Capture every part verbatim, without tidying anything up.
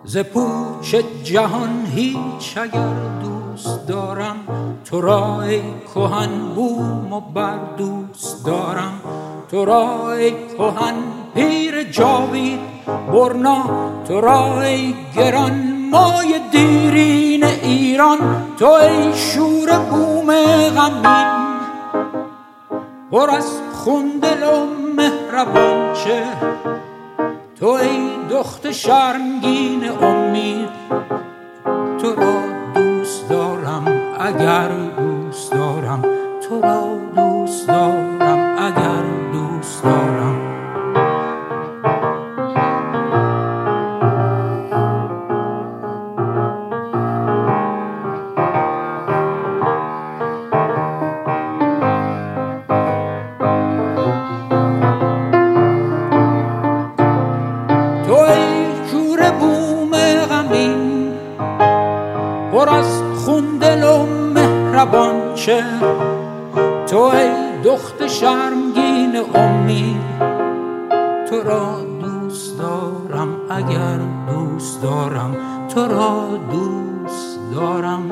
ز پوچ جهان هیچ اگر دوست دارم تو را ای کهن بوم و بر دوست دارم تو را ای کهن پیر جاوید برنا تو را ای گران مای دیرین ایران تو ای شور بوم غمین پر از خون دل و مهربان چهر تو ای دخت شرمگین امید تو را دوست دارم اگر دوست دارم تو را دوست دارم اگر دوست دارم پر از خون دل و مهربان چهر تو ای دخت شرمگین امید تو را دوست دارم اگر دوست دارم تو را دوست دارم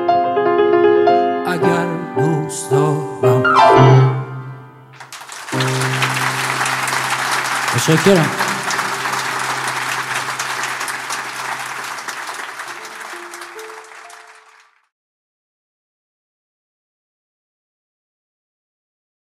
اگر دوست دارم. تشکرم.